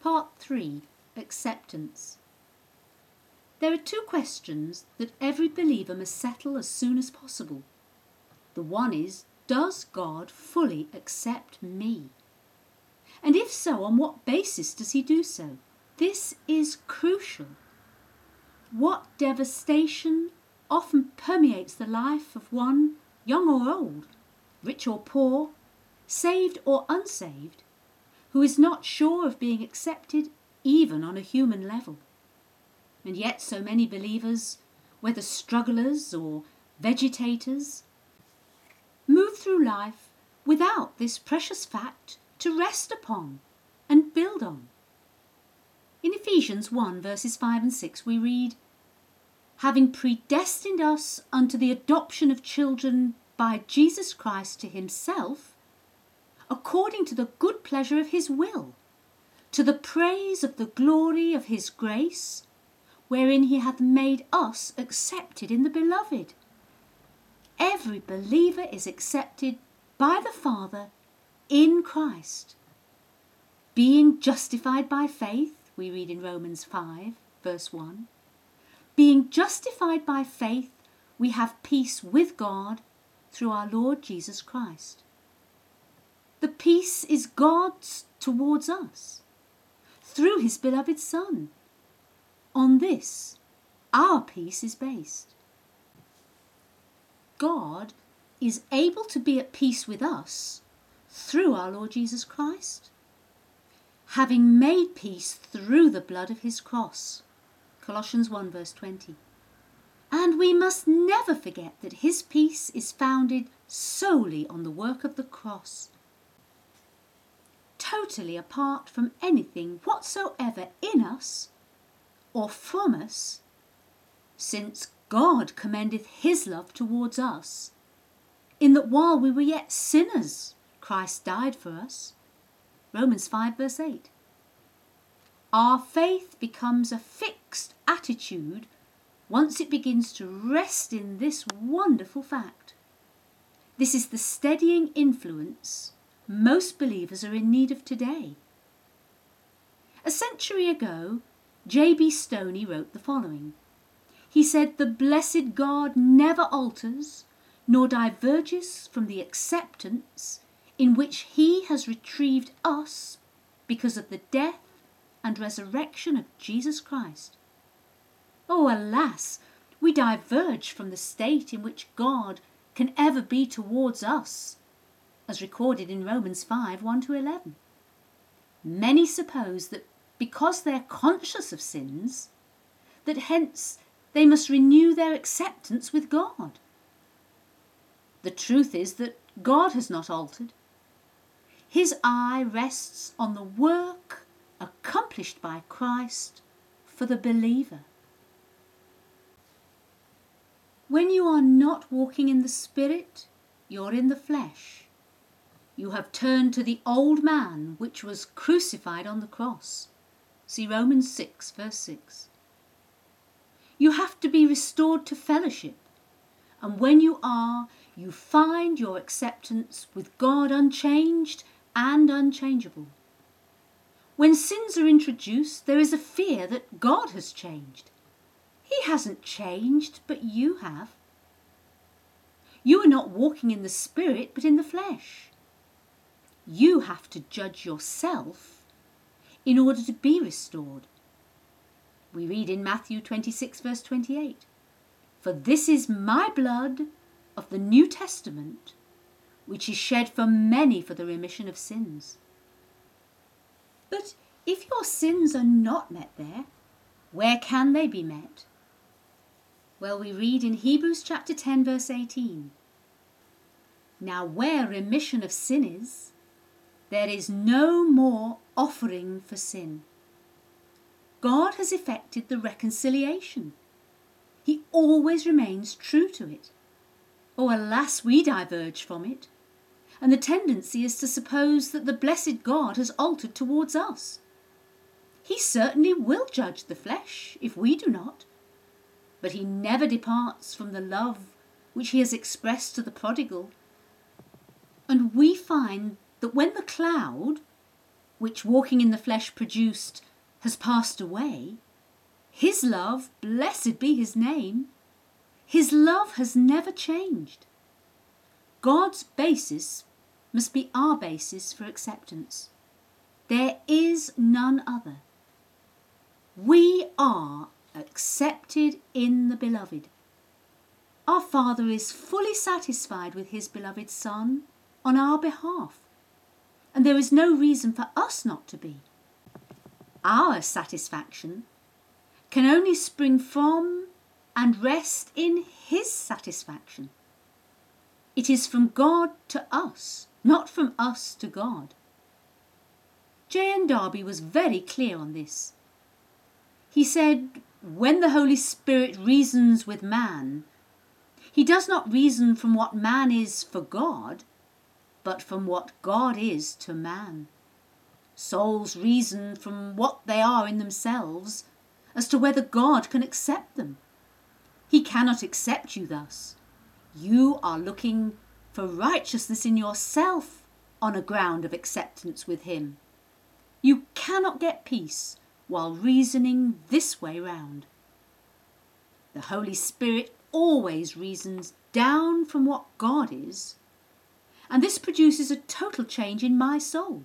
Part 3. Acceptance. There are two questions that every believer must settle as soon as possible. The one is, does God fully accept me? And if so, on what basis does he do so? This is crucial. What devastation often permeates the life of one, young or old, rich or poor, saved or unsaved, who is not sure of being accepted even on a human level. And yet so many believers, whether strugglers or vegetators, move through life without this precious fact to rest upon and build on. In Ephesians 1 verses 5 and 6 we read, "Having predestined us unto the adoption of children by Jesus Christ to himself, according to the good pleasure of his will, to the praise of the glory of his grace, wherein he hath made us accepted in the beloved." Every believer is accepted by the Father in Christ. Being justified by faith, we read in Romans 5, verse 1. Being justified by faith, we have peace with God through our Lord Jesus Christ. The peace is God's towards us, through his beloved Son. On this, our peace is based. God is able to be at peace with us through our Lord Jesus Christ, having made peace through the blood of his cross. Colossians 1 verse 20. And we must never forget that his peace is founded solely on the work of the cross, totally apart from anything whatsoever in us or from us, since God commendeth his love towards us, in that while we were yet sinners, Christ died for us. Romans 5 verse 8. Our faith becomes a fixed attitude once it begins to rest in this wonderful fact. This is the steadying influence most believers are in need of today. A century ago, J.B. Stoney wrote the following. He said, "The blessed God never alters nor diverges from the acceptance in which he has retrieved us because of the death and resurrection of Jesus Christ." Oh, alas, we diverge from the state in which God can ever be towards us, as recorded in Romans 5, 1-11. Many suppose that because they are conscious of sins, that hence they must renew their acceptance with God. The truth is that God has not altered. His eye rests on the work accomplished by Christ for the believer. When you are not walking in the Spirit, you're in the flesh. You have turned to the old man which was crucified on the cross. See Romans 6 verse 6. You have to be restored to fellowship, and when you are, you find your acceptance with God unchanged and unchangeable. When sins are introduced, there is a fear that God has changed. He hasn't changed, but you have. You are not walking in the Spirit, but in the flesh. You have to judge yourself in order to be restored. We read in Matthew 26 verse 28, "For this is my blood of the New Testament, which is shed for many for the remission of sins." But if your sins are not met there, where can they be met? Well, we read in Hebrews chapter 10 verse 18, "Now where remission of sin is, there is no more offering for sin." God has effected the reconciliation. He always remains true to it. Oh, alas, we diverge from it, and the tendency is to suppose that the blessed God has altered towards us. He certainly will judge the flesh if we do not, but he never departs from the love which he has expressed to the prodigal. And we find that when the cloud, which walking in the flesh produced, has passed away, his love, blessed be his name, his love has never changed. God's basis must be our basis for acceptance. There is none other. We are accepted in the Beloved. Our Father is fully satisfied with his beloved Son on our behalf, and there is no reason for us not to be. Our satisfaction can only spring from and rest in his satisfaction. It is from God to us, not from us to God. J.N. Darby was very clear on this. He said, when the Holy Spirit reasons with man, he does not reason from what man is for God, but from what God is to man. Souls reason from what they are in themselves as to whether God can accept them. He cannot accept you thus. You are looking for righteousness in yourself on a ground of acceptance with him. You cannot get peace while reasoning this way round. The Holy Spirit always reasons down from what God is, and this produces a total change in my soul.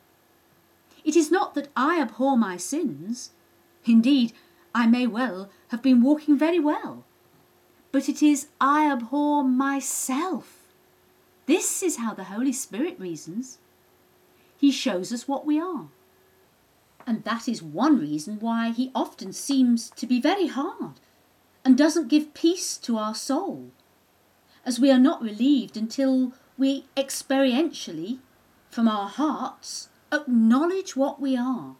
It is not that I abhor my sins. Indeed, I may well have been walking very well. But it is I abhor myself. This is how the Holy Spirit reasons. He shows us what we are. And that is one reason why he often seems to be very hard and doesn't give peace to our soul, as we are not relieved until we experientially, from our hearts, acknowledge what we are.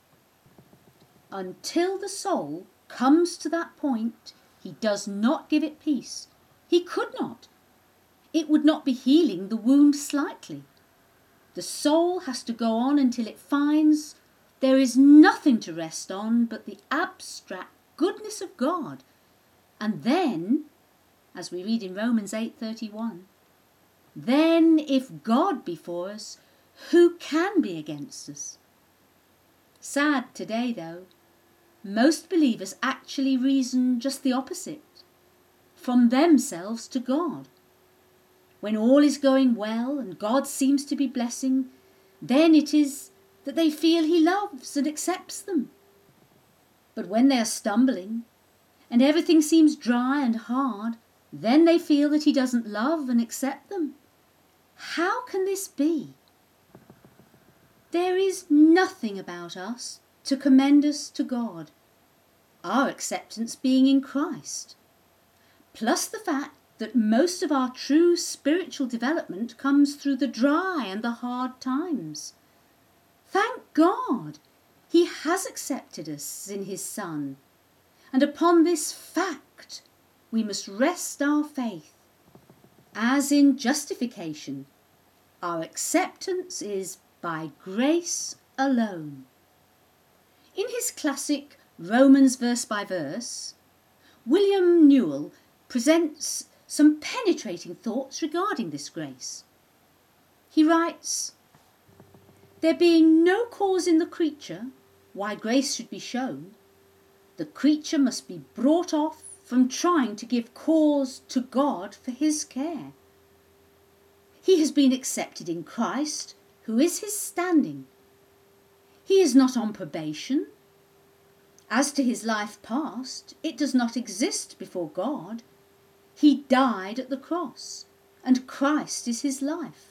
Until the soul comes to that point, he does not give it peace. He could not. It would not be healing the wound slightly. The soul has to go on until it finds there is nothing to rest on but the abstract goodness of God. And then, as we read in Romans 8:31, then if God be for us, who can be against us? Sad today, though, most believers actually reason just the opposite, from themselves to God. When all is going well and God seems to be blessing, then it is that they feel he loves and accepts them. But when they are stumbling and everything seems dry and hard, then they feel that he doesn't love and accept them. How can this be? There is nothing about us to commend us to God, our acceptance being in Christ, plus the fact that most of our true spiritual development comes through the dry and the hard times. Thank God, he has accepted us in his Son, and upon this fact we must rest our faith. As in justification, our acceptance is by grace alone. In his classic Romans verse by verse, William Newell presents some penetrating thoughts regarding this grace. He writes, there being no cause in the creature why grace should be shown, the creature must be brought off from trying to give cause to God for his care. He has been accepted in Christ, who is his standing. He is not on probation. As to his life past, it does not exist before God. He died at the cross, and Christ is his life.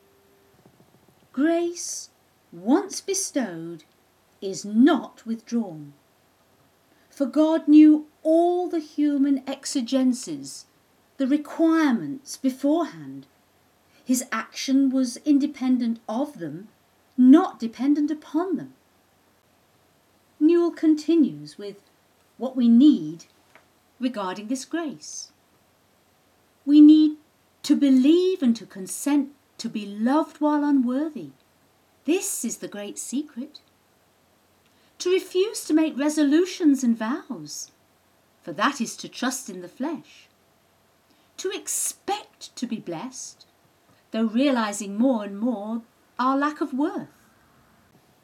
Grace, once bestowed, is not withdrawn. For God knew all the human exigencies, the requirements beforehand. His action was independent of them, not dependent upon them. Newell continues with what we need regarding this grace. We need to believe and to consent to be loved while unworthy. This is the great secret. To refuse to make resolutions and vows, for that is to trust in the flesh. To expect to be blessed, though realizing more and more our lack of worth.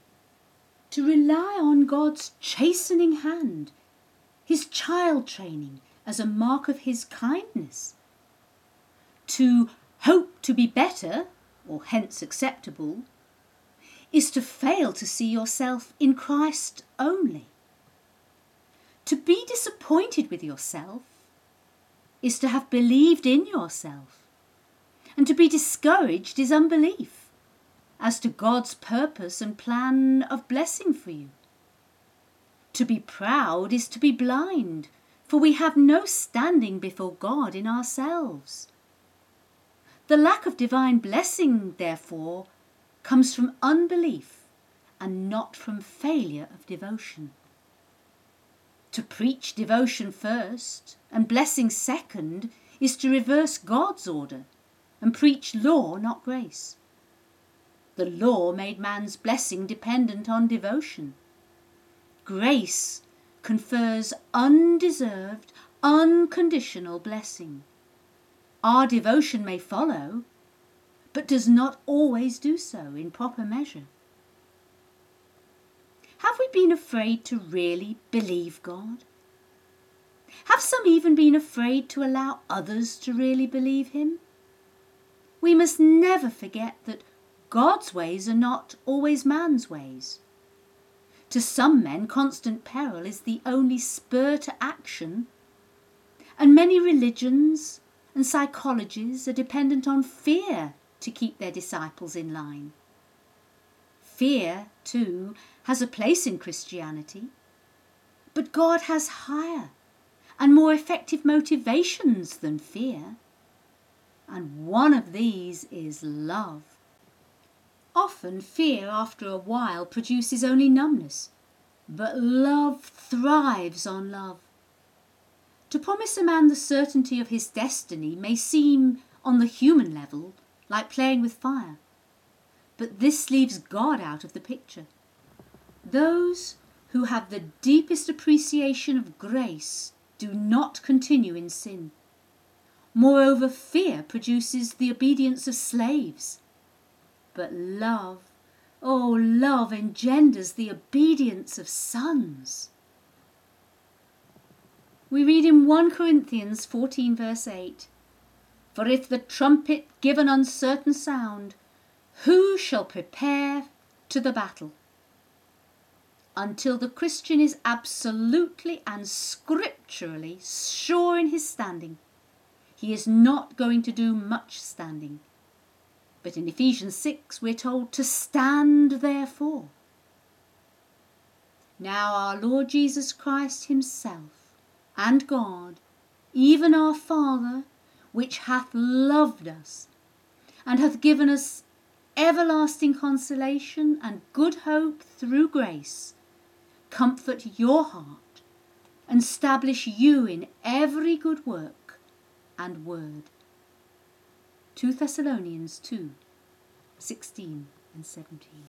to rely on God's chastening hand, his child training as a mark of his kindness. To hope to be better, or hence acceptable, is to fail to see yourself in Christ only. To be disappointed with yourself is to have believed in yourself, and to be discouraged is unbelief as to God's purpose and plan of blessing for you. To be proud is to be blind, for we have no standing before God in ourselves. The lack of divine blessing, therefore, comes from unbelief and not from failure of devotion. To preach devotion first and blessing second is to reverse God's order and preach law, not grace. The law made man's blessing dependent on devotion. Grace confers undeserved, unconditional blessing. Our devotion may follow, but does not always do so in proper measure. Have we been afraid to really believe God? Have some even been afraid to allow others to really believe him? We must never forget that God's ways are not always man's ways. To some men, constant peril is the only spur to action, and many religions and psychologies are dependent on fear to keep their disciples in line. Fear, too, has a place in Christianity, but God has higher and more effective motivations than fear, and one of these is love. Often fear after a while produces only numbness, but love thrives on love. To promise a man the certainty of his destiny may seem, on the human level, like playing with fire, but this leaves God out of the picture. Those who have the deepest appreciation of grace do not continue in sin. Moreover, fear produces the obedience of slaves, but love, love engenders the obedience of sons. We read in 1 Corinthians 14 verse 8, "For if the trumpet give an uncertain sound, who shall prepare to the battle?" Until the Christian is absolutely and scripturally sure in his standing, he is not going to do much standing. But in Ephesians 6 we're told to stand therefore. Now our Lord Jesus Christ himself, and God, even our Father, which hath loved us, and hath given us everlasting consolation and good hope through grace, comfort your heart, and establish you in every good work and word. 2 Thessalonians 2:16 and 17.